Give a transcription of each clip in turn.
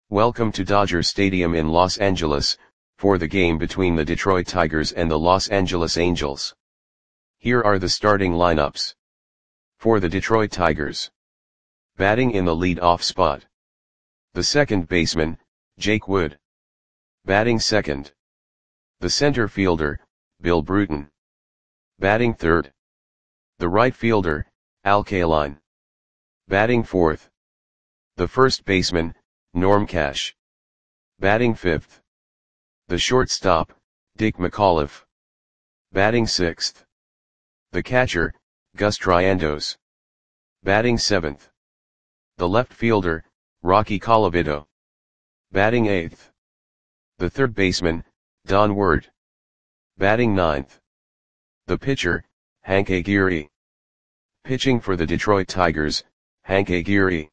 Welcome to Dodger Stadium in Los Angeles, for the game between the Detroit Tigers and the Los Angeles Angels. Here are the starting lineups. For the Detroit Tigers. Batting in the lead-off spot. The second baseman, Jake Wood. Batting second. The center fielder, Bill Bruton. Batting third. The right fielder, Al Kaline. Batting fourth. The first baseman, Norm Cash. Batting fifth. The shortstop, Dick McAuliffe. Batting sixth. The catcher, Gus Triandos. Batting seventh. The left fielder, Rocky Colavito. Batting eighth. The third baseman, Don Ward. Batting ninth. The pitcher, Hank Aguirre. Pitching for the Detroit Tigers, Hank Aguirre.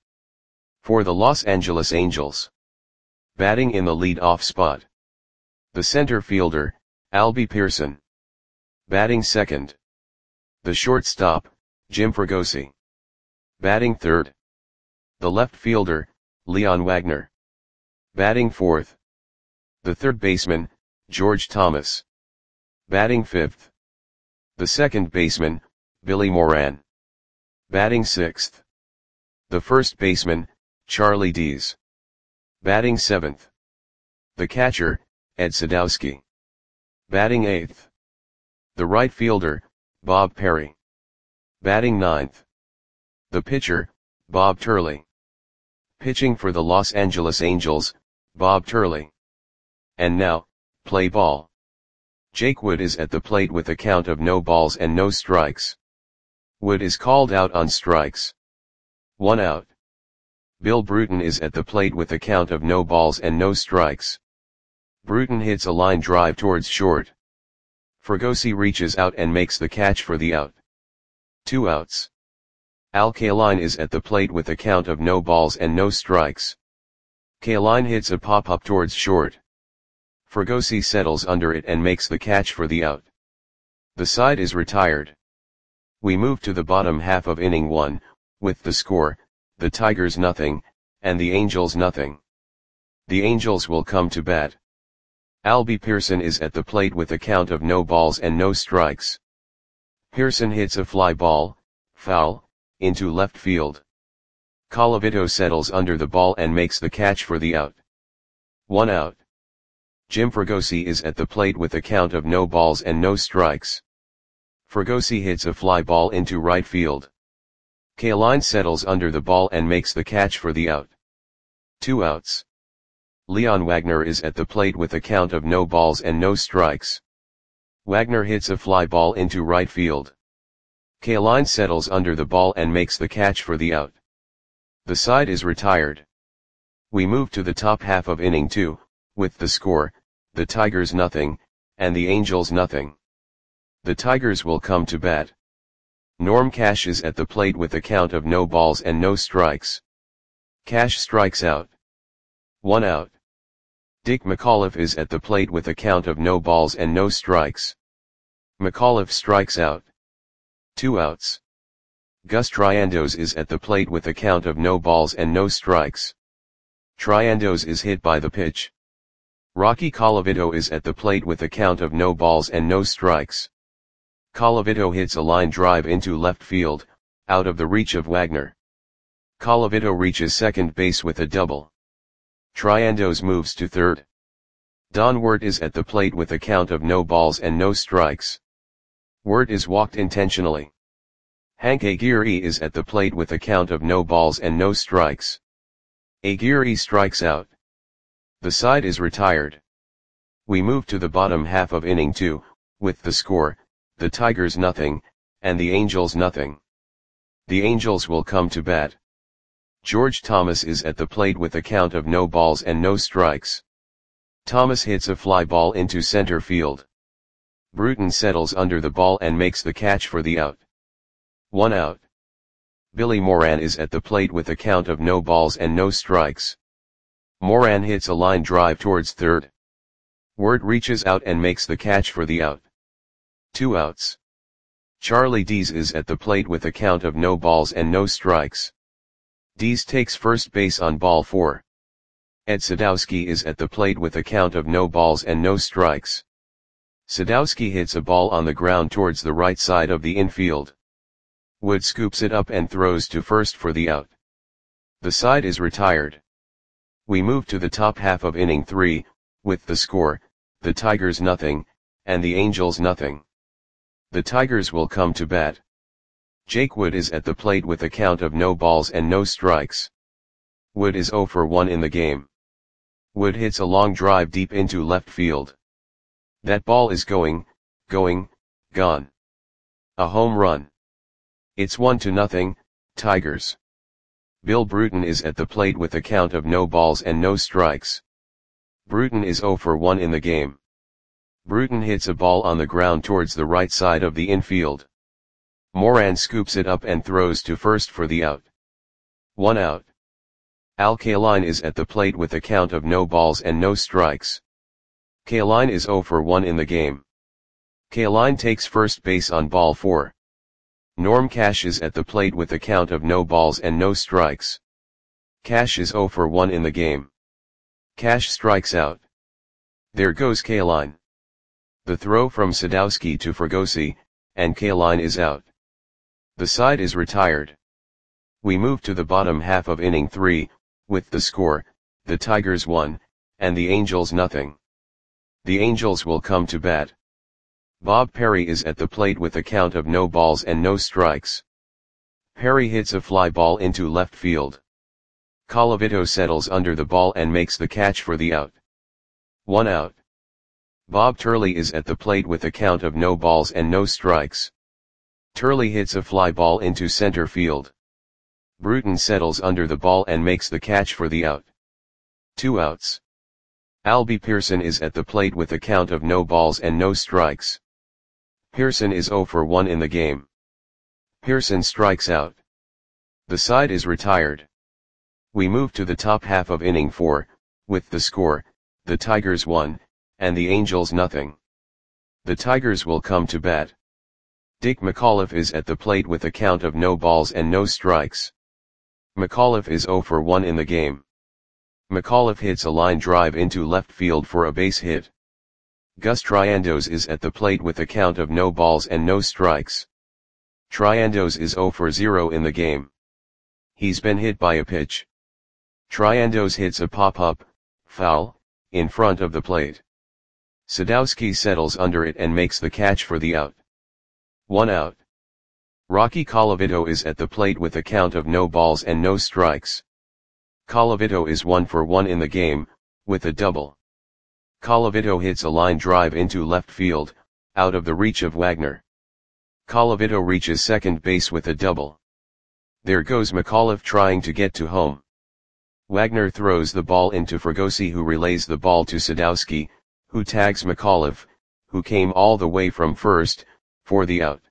For the Los Angeles Angels. Batting in the lead-off spot. The center fielder, Albie Pearson. Batting second. The shortstop, Jim Fregosi. Batting third. The left fielder, Leon Wagner. Batting fourth. The third baseman, George Thomas. Batting fifth. The second baseman, Billy Moran. Batting sixth. The first baseman, Charlie Dees. Batting seventh. The catcher, Ed Sadowski. Batting eighth. The right fielder, Bob Perry. Batting ninth. The pitcher, Bob Turley. Pitching for the Los Angeles Angels, Bob Turley. And now, play ball. Jake Wood is at the plate with a count of no balls and no strikes. Wood is called out on strikes. 1 out. Bill Bruton is at the plate with a count of no balls and no strikes. Bruton hits a line drive towards short. Fregosi reaches out and makes the catch for the out. 2 outs. Al Kaline is at the plate with a count of no balls and no strikes. Kaline hits a pop-up towards short. Fregosi settles under it and makes the catch for the out. The side is retired. We move to the bottom half of inning 1, with the score, the Tigers nothing, and the Angels nothing. The Angels will come to bat. Albie Pearson is at the plate with a count of no balls and no strikes. Pearson hits a fly ball, foul, into left field. Colavito settles under the ball and makes the catch for the out. 1 out. Jim Fregosi is at the plate with a count of no balls and no strikes. Fregosi hits a fly ball into right field. Kaline settles under the ball and makes the catch for the out. 2 outs. Leon Wagner is at the plate with a count of no balls and no strikes. Wagner hits a fly ball into right field. Kaline settles under the ball and makes the catch for the out. The side is retired. We move to the top half of inning 2, with the score, the Tigers nothing, and the Angels nothing. The Tigers will come to bat. Norm Cash is at the plate with a count of no balls and no strikes. Cash strikes out. 1 out. Dick McAuliffe is at the plate with a count of no balls and no strikes. McAuliffe strikes out. 2 outs. Gus Triandos is at the plate with a count of no balls and no strikes. Triandos is hit by the pitch. Rocky Colavito is at the plate with a count of no balls and no strikes. Colavito hits a line drive into left field, out of the reach of Wagner. Colavito reaches second base with a double. Triandos moves to third. Don Ward is at the plate with a count of no balls and no strikes. Ward is walked intentionally. Hank Aguirre is at the plate with a count of no balls and no strikes. Aguirre strikes out. The side is retired. We move to the bottom half of inning 2, with the score, the Tigers nothing, and the Angels nothing. The Angels will come to bat. George Thomas is at the plate with a count of no balls and no strikes. Thomas hits a fly ball into center field. Bruton settles under the ball and makes the catch for the out. 1 out. Billy Moran is at the plate with a count of no balls and no strikes. Moran hits a line drive towards third. Ward reaches out and makes the catch for the out. 2 outs. Charlie Dees is at the plate with a count of no balls and no strikes. Dees takes first base on ball 4. Ed Sadowski is at the plate with a count of no balls and no strikes. Sadowski hits a ball on the ground towards the right side of the infield. Wood scoops it up and throws to first for the out. The side is retired. We move to the top half of inning 3, with the score, the Tigers nothing, and the Angels nothing. The Tigers will come to bat. Jake Wood is at the plate with a count of no balls and no strikes. Wood is 0 for 1 in the game. Wood hits a long drive deep into left field. That ball is gone. A home run. It's 1-0, Tigers. Bill Bruton is at the plate with a count of no balls and no strikes. Bruton is 0 for 1 in the game. Bruton hits a ball on the ground towards the right side of the infield. Moran scoops it up and throws to first for the out. 1 out. Al Kaline is at the plate with a count of no balls and no strikes. Kaline is 0 for 1 in the game. Kaline takes first base on ball 4. Norm Cash is at the plate with a count of no balls and no strikes. Cash is 0 for 1 in the game. Cash strikes out. There goes Kaline. The throw from Sadowski to Fregosi, and Kaline is out. The side is retired. We move to the bottom half of inning 3, with the score, the Tigers 1, and the Angels nothing. The Angels will come to bat. Bob Perry is at the plate with a count of no balls and no strikes. Perry hits a fly ball into left field. Colavito settles under the ball and makes the catch for the out. 1 out. Bob Turley is at the plate with a count of no balls and no strikes. Turley hits a fly ball into center field. Bruton settles under the ball and makes the catch for the out. 2 outs. Albie Pearson is at the plate with a count of no balls and no strikes. Pearson is 0 for 1 in the game. Pearson strikes out. The side is retired. We move to the top half of inning 4, with the score, the Tigers 1, and the Angels nothing. The Tigers will come to bat. Dick McAuliffe is at the plate with a count of no balls and no strikes. McAuliffe is 0 for 1 in the game. McAuliffe hits a line drive into left field for a base hit. Gus Triandos is at the plate with a count of no balls and no strikes. Triandos is 0 for 0 in the game. He's been hit by a pitch. Triandos hits a pop-up, foul, in front of the plate. Sadowski settles under it and makes the catch for the out. 1 out. Rocky Colavito is at the plate with a count of no balls and no strikes. Colavito is 1 for 1 in the game, with a double. Colavito hits a line drive into left field, out of the reach of Wagner. Colavito reaches second base with a double. There goes McAuliffe trying to get to home. Wagner throws the ball into Fregosi, who relays the ball to Sadowski, who tags McAuliffe, who came all the way from first, for the out.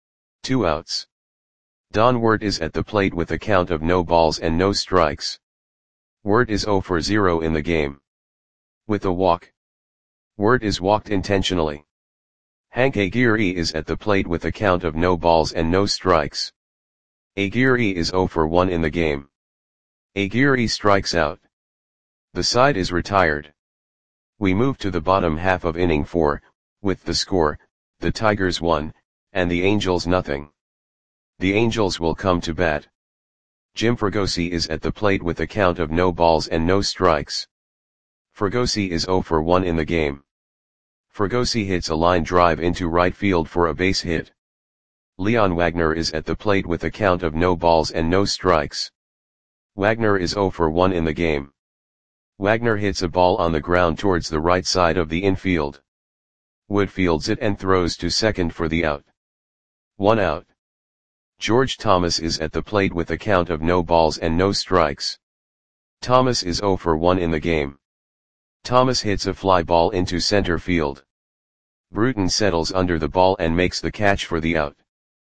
2 outs. Don Wirt is at the plate with a count of no balls and no strikes. Wirt is 0 for 0 in the game. With a walk. Wirt is walked intentionally. Hank Aguirre is at the plate with a count of no balls and no strikes. Aguirre is 0 for 1 in the game. Aguirre strikes out. The side is retired. We move to the bottom half of inning 4, with the score, the Tigers 1, and the Angels nothing. The Angels will come to bat. Jim Fregosi is at the plate with a count of no balls and no strikes. Fregosi is 0 for 1 in the game. Fregosi hits a line drive into right field for a base hit. Leon Wagner is at the plate with a count of no balls and no strikes. Wagner is 0 for 1 in the game. Wagner hits a ball on the ground towards the right side of the infield. Wood fields it and throws to second for the out. 1 out. George Thomas is at the plate with a count of no balls and no strikes. Thomas is 0 for 1 in the game. Thomas hits a fly ball into center field. Bruton settles under the ball and makes the catch for the out.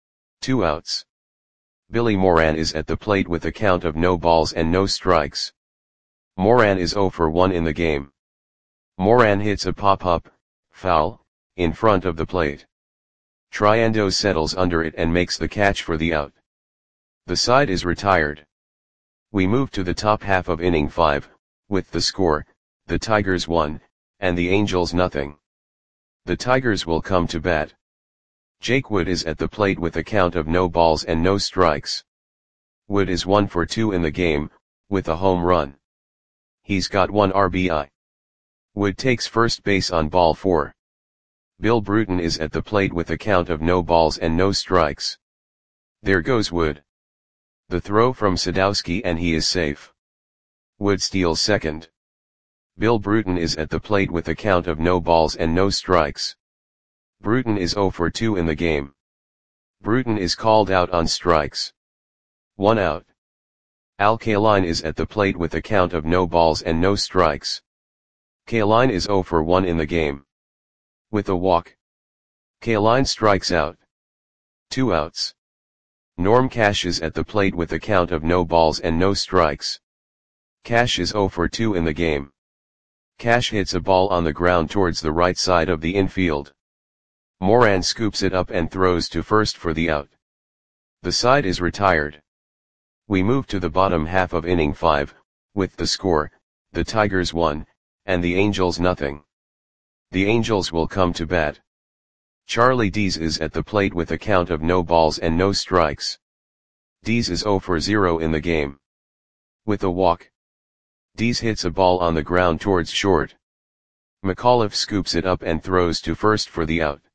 2 outs. Billy Moran is at the plate with a count of no balls and no strikes. Moran is 0 for 1 in the game. Moran hits a pop-up, foul, in front of the plate. Triandos settles under it and makes the catch for the out. The side is retired. We move to the top half of inning 5, With the score, the Tigers won, and the Angels nothing. The Tigers will come to bat. Jake Wood is at the plate with a count of no balls and no strikes. Wood is 1 for 2 in the game, with a home run. He's got 1 RBI. Wood takes first base on ball 4. Bill Bruton is at the plate with a count of no balls and no strikes. There goes Wood. The throw from Sadowski and he is safe. Wood steals second. Bill Bruton is at the plate with a count of no balls and no strikes. Bruton is 0 for 2 in the game. Bruton is called out on strikes. 1 out. Al Kaline is at the plate with a count of no balls and no strikes. Kaline is 0 for 1 in the game. With a walk, Kaline strikes out. 2 outs. Norm Cash is at the plate with a count of no balls and no strikes. Cash is 0 for 2 in the game. Cash hits a ball on the ground towards the right side of the infield. Moran scoops it up and throws to first for the out. The side is retired. We move to the bottom half of inning 5, with the score, the Tigers won, and the Angels nothing. The Angels will come to bat. Charlie Dees is at the plate with a count of no balls and no strikes. Dees is 0 for 0 in the game. With a walk, Dees hits a ball on the ground towards short. McAuliffe scoops it up and throws to first for the out.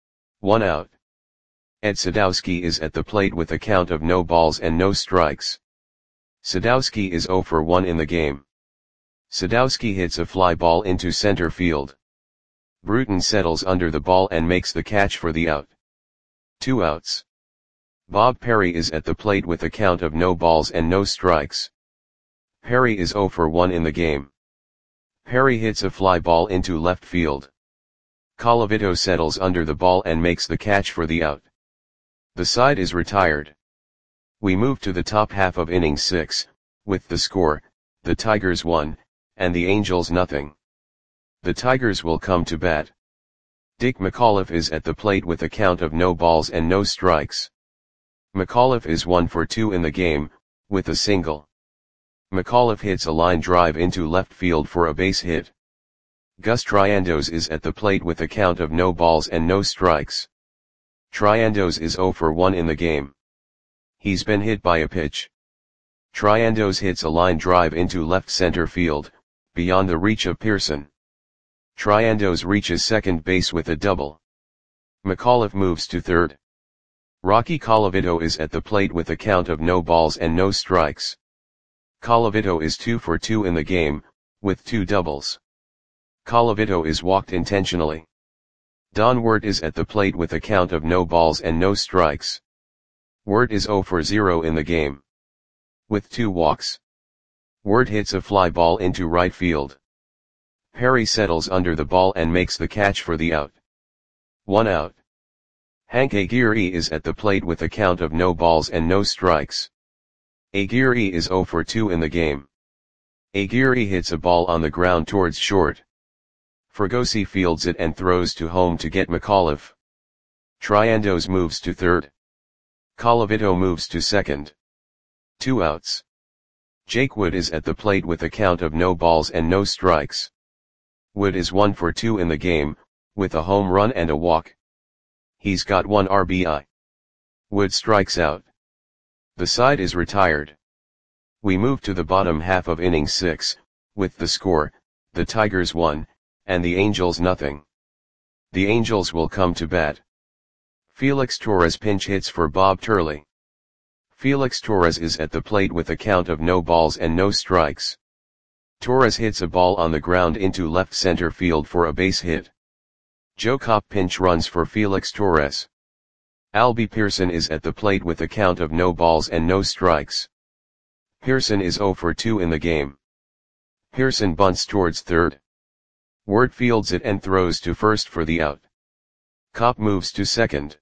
1 out. Ed Sadowski is at the plate with a count of no balls and no strikes. Sadowski is 0 for 1 in the game. Sadowski hits a fly ball into center field. Bruton settles under the ball and makes the catch for the out. 2 outs. Bob Perry is at the plate with a count of no balls and no strikes. Perry is 0 for 1 in the game. Perry hits a fly ball into left field. Colavito settles under the ball and makes the catch for the out. The side is retired. We move to the top half of inning 6, with the score, the Tigers won, and the Angels nothing. The Tigers will come to bat. Dick McAuliffe is at the plate with a count of no balls and no strikes. McAuliffe is 1 for 2 in the game, with a single. McAuliffe hits a line drive into left field for a base hit. Gus Triandos is at the plate with a count of no balls and no strikes. Triandos is 0 for 1 in the game. He's been hit by a pitch. Triandos hits a line drive into left center field, beyond the reach of Pearson. Triandos reaches second base with a double. McAuliffe moves to third. Rocky Colavito is at the plate with a count of no balls and no strikes. Colavito is 2 for 2 in the game, with 2 doubles. Colavito is walked intentionally. Don Wirt is at the plate with a count of no balls and no strikes. Wirt is 0 for 0 in the game. With 2 walks. Wirt hits a fly ball into right field. Perry settles under the ball and makes the catch for the out. 1 out. Hank Aguirre is at the plate with a count of no balls and no strikes. Aguirre is 0 for 2 in the game. Aguirre hits a ball on the ground towards short. Fregosi fields it and throws to home to get McAuliffe. Triandos moves to third. Colavito moves to second. 2 outs. Jake Wood is at the plate with a count of no balls and no strikes. Wood is 1 for 2 in the game, with a home run and a walk. He's got 1 RBI. Wood strikes out. The side is retired. We move to the bottom half of inning 6, with the score, the Tigers won, and the Angels nothing. The Angels will come to bat. Felix Torres pinch hits for Bob Turley. Felix Torres is at the plate with a count of no balls and no strikes. Torres hits a ball on the ground into left center field for a base hit. Joe Kopp pinch runs for Felix Torres. Albie Pearson is at the plate with a count of no balls and no strikes. Pearson is 0 for 2 in the game. Pearson bunts towards third. Wirt fields it and throws to first for the out. Kopp moves to second.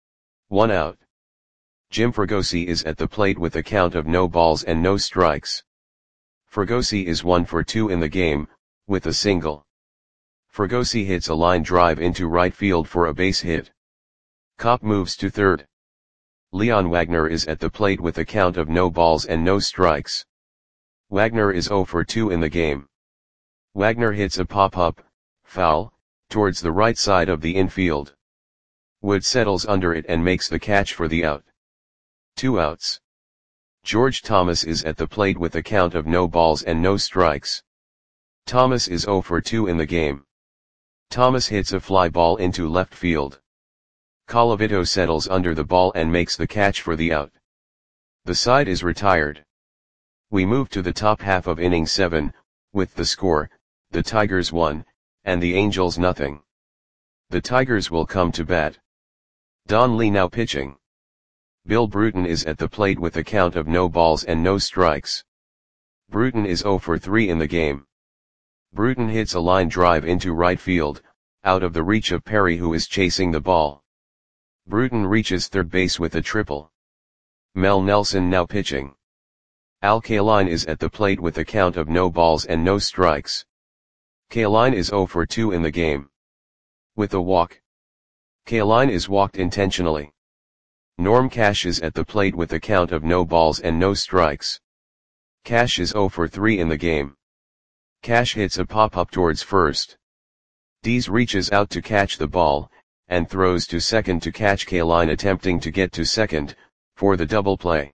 1 out. Jim Fregosi is at the plate with a count of no balls and no strikes. Fregosi is 1 for 2 in the game, with a single. Fregosi hits a line drive into right field for a base hit. Kopp moves to third. Leon Wagner is at the plate with a count of no balls and no strikes. Wagner is 0 for 2 in the game. Wagner hits a pop-up, foul, towards the right side of the infield. Wood settles under it and makes the catch for the out. 2 outs. George Thomas is at the plate with a count of no balls and no strikes. Thomas is 0 for 2 in the game. Thomas hits a fly ball into left field. Colavito settles under the ball and makes the catch for the out. The side is retired. We move to the top half of inning 7, with the score, the Tigers 1, and the Angels nothing. The Tigers will come to bat. Don Lee now pitching. Bill Bruton is at the plate with a count of no balls and no strikes. Bruton is 0 for 3 in the game. Bruton hits a line drive into right field, out of the reach of Perry, who is chasing the ball. Bruton reaches third base with a triple. Mel Nelson now pitching. Al Kaline is at the plate with a count of no balls and no strikes. Kaline is 0 for 2 in the game. With a walk. Kaline is walked intentionally. Norm Cash is at the plate with a count of no balls and no strikes. Cash is 0 for 3 in the game. Cash hits a pop-up towards first. Dees reaches out to catch the ball, and throws to second to catch Kaline attempting to get to second, for the double play.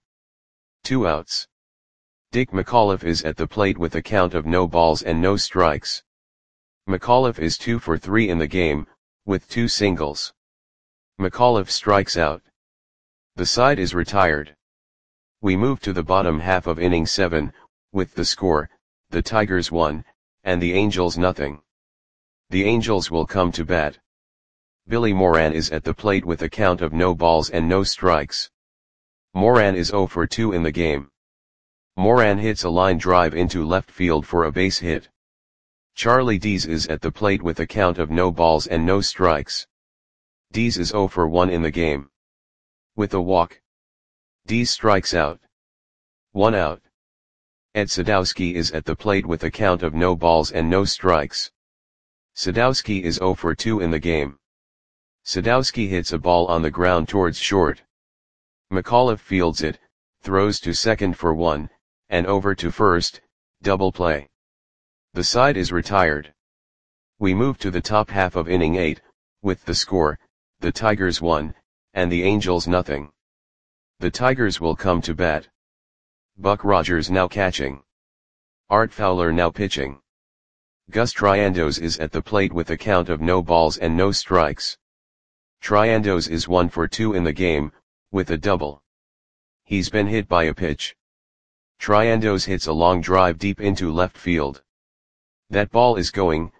2 outs. Dick McAuliffe is at the plate with a count of no balls and no strikes. McAuliffe is 2 for 3 in the game, with 2 singles. McAuliffe strikes out. The side is retired. We move to the bottom half of inning 7, with the score, the Tigers 1, and the Angels nothing. The Angels will come to bat. Billy Moran is at the plate with a count of no balls and no strikes. Moran is 0 for 2 in the game. Moran hits a line drive into left field for a base hit. Charlie Dees is at the plate with a count of no balls and no strikes. Dees is 0 for 1 in the game. With a walk. Dees strikes out. 1 out. Ed Sadowski is at the plate with a count of no balls and no strikes. Sadowski is 0 for 2 in the game. Sadowski hits a ball on the ground towards short. McAuliffe fields it, throws to second for 1, and over to first, double play. The side is retired. We move to the top half of inning 8, with the score, the Tigers 1, and the Angels nothing. The Tigers will come to bat. Buck Rogers now catching. Art Fowler now pitching. Gus Triandos is at the plate with a count of no balls and no strikes. Triandos is 1 for 2 in the game, with a double. He's been hit by a pitch. Triandos hits a long drive deep into left field. That ball is gone.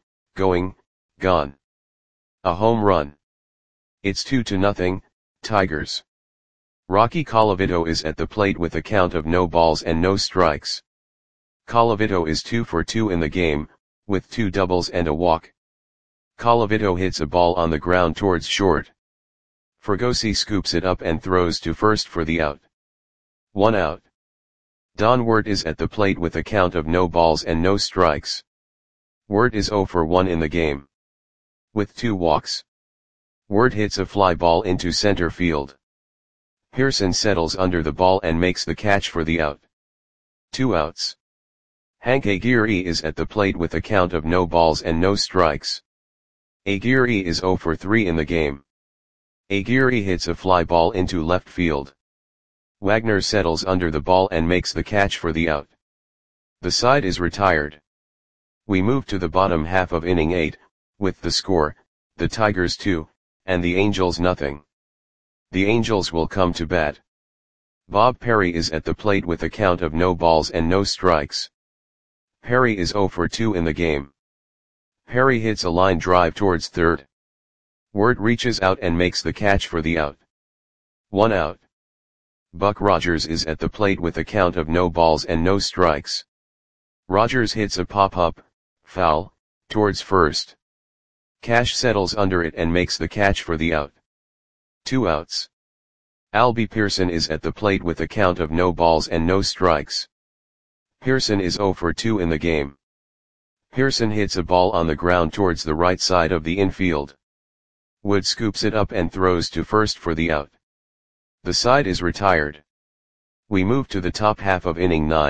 A home run. It's 2-0, Tigers. Rocky Colavito is at the plate with a count of no balls and no strikes. Colavito is 2 for 2 in the game, with 2 doubles and a walk. Colavito hits a ball on the ground towards short. Fregosi scoops it up and throws to first for the out. 1 out. Don Wirt is at the plate with a count of no balls and no strikes. Wirt is 0 for 1 in the game. With 2 walks. Wirt hits a fly ball into center field. Pearson settles under the ball and makes the catch for the out. 2 outs. Hank Aguirre is at the plate with a count of no balls and no strikes. Aguirre is 0 for 3 in the game. Aguirre hits a fly ball into left field. Wagner settles under the ball and makes the catch for the out. The side is retired. We move to the bottom half of inning 8, with the score, the Tigers 2, and the Angels nothing. The Angels will come to bat. Bob Perry is at the plate with a count of no balls and no strikes. Perry is 0 for 2 in the game. Perry hits a line drive towards third. Wirt reaches out and makes the catch for the out. 1 out. Buck Rogers is at the plate with a count of no balls and no strikes. Rogers hits a pop-up, foul, towards first. Cash settles under it and makes the catch for the out. 2 outs. Albie Pearson is at the plate with a count of no balls and no strikes. Pearson is 0 for 2 in the game. Pearson hits a ball on the ground towards the right side of the infield. Wood scoops it up and throws to first for the out. The side is retired. We move to the top half of inning 9,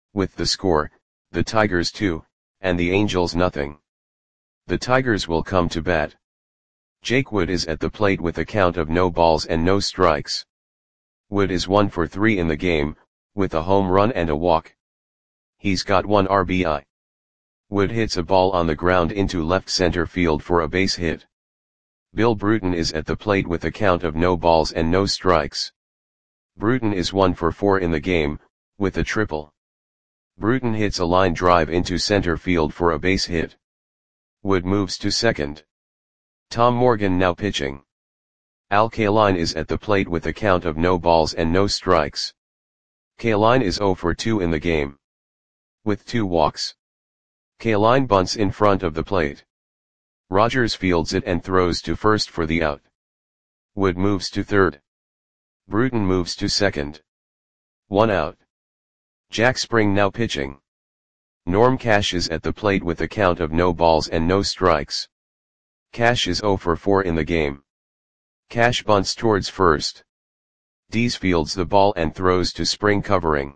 with the score, the Tigers 2, and the Angels nothing. The Tigers will come to bat. Jake Wood is at the plate with a count of no balls and no strikes. Wood is 1 for 3 in the game, with a home run and a walk. He's got 1 RBI. Wood hits a ball on the ground into left center field for a base hit. Bill Bruton is at the plate with a count of no balls and no strikes. Bruton is 1 for 4 in the game, with a triple. Bruton hits a line drive into center field for a base hit. Wood moves to second. Tom Morgan now pitching. Al Kaline is at the plate with a count of no balls and no strikes. Kaline is 0 for 2 in the game, with 2 walks. Kaline bunts in front of the plate. Rogers fields it and throws to first for the out. Wood moves to third. Bruton moves to second. 1 out. Jack Spring now pitching. Norm Cash is at the plate with a count of no balls and no strikes. Cash is 0 for 4 in the game. Cash bunts towards first. Dees fields the ball and throws to Spring covering.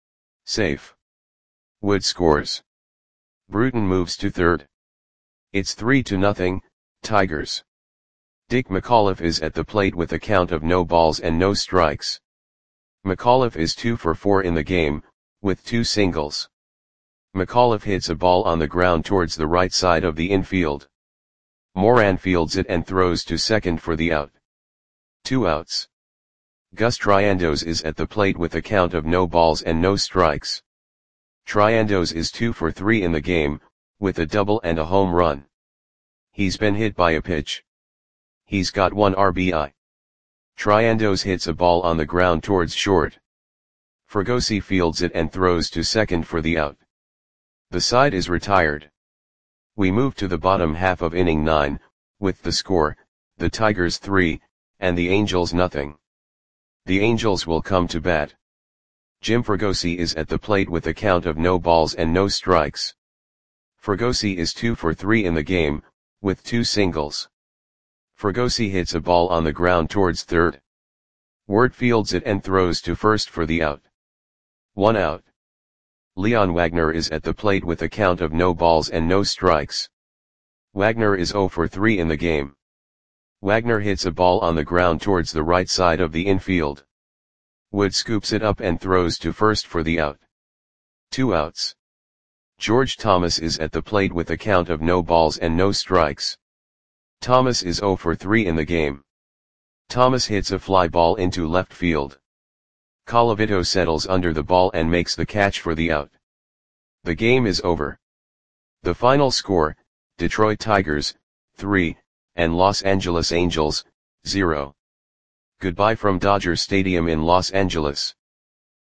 Safe. Wood scores. Bruton moves to third. It's 3-0, Tigers. Dick McAuliffe is at the plate with a count of no balls and no strikes. McAuliffe is 2 for 4 in the game, with 2 singles. McAuliffe hits a ball on the ground towards the right side of the infield. Moran fields it and throws to second for the out. 2 outs. Gus Triandos is at the plate with a count of no balls and no strikes. Triandos is 2 for 3 in the game, with a double and a home run. He's been hit by a pitch. He's got 1 RBI. Triandos hits a ball on the ground towards short. Fregosi fields it and throws to second for the out. The side is retired. We move to the bottom half of inning 9, with the score, the Tigers 3, and the Angels nothing. The Angels will come to bat. Jim Fregosi is at the plate with a count of no balls and no strikes. Fregosi is 2 for 3 in the game, with 2 singles. Fregosi hits a ball on the ground towards third. Ward fields it and throws to first for the out. 1 out. Leon Wagner is at the plate with a count of no balls and no strikes. Wagner is 0 for 3 in the game. Wagner hits a ball on the ground towards the right side of the infield. Wood scoops it up and throws to first for the out. 2 outs. George Thomas is at the plate with a count of no balls and no strikes. Thomas is 0 for 3 in the game. Thomas hits a fly ball into left field. Colavito settles under the ball and makes the catch for the out. The game is over. The final score, Detroit Tigers, 3, and Los Angeles Angels, 0. Goodbye from Dodger Stadium in Los Angeles.